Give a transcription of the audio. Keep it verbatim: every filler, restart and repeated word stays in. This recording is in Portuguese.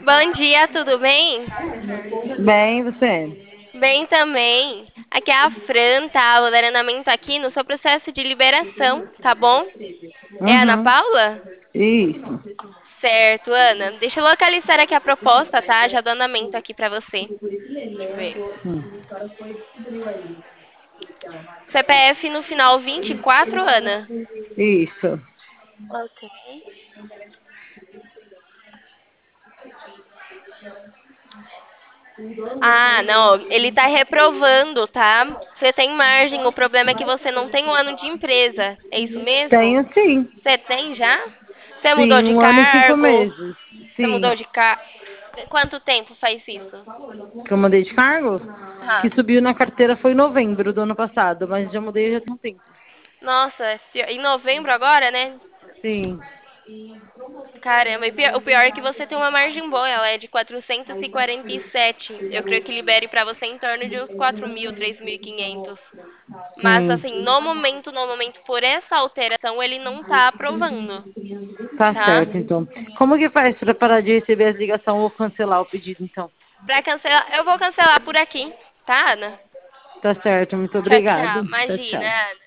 Bom dia, tudo bem? Bem, você? Bem também. Aqui é a Fran, tá? O agendamento aqui no seu processo de liberação, tá bom? É a Ana Uhum. Paula? Isso. Certo, Ana. Deixa eu localizar aqui a proposta, tá? Já do andamento aqui pra você. Deixa eu ver. Hum. C P F no final vinte e quatro, Ana. Isso. Ok. Ah, não, ele tá reprovando, tá? Você tem margem, o problema é que você não tem um ano de empresa. É isso mesmo? Tenho sim. Você tem já? Você mudou Sim, de um ano e cinco cargo? meses. Você Sim. mudou de cargo? Quanto tempo faz isso? Que eu mudei de cargo? Que Ah, subiu na carteira foi em novembro do ano passado, mas já mudei já tem um tempo. nossa, é pior- em novembro agora, né? Sim. Caramba, e pior- o pior é que você tem uma margem boa, ela é de quatrocentos e quarenta e sete. Eu creio que libere pra você em torno de uns quatro mil, três mil e quinhentos. Mas Sim. assim, no momento, no momento, por essa alteração, ele não tá aprovando, Tá tá? certo, então. Como que faz para parar de receber as ligações ou cancelar o pedido, então? Pra cancelar, eu vou cancelar por aqui, tá, Ana? Tá certo, muito Tchau, tchau. obrigado. Tchau, Imagina, tchau. Ana.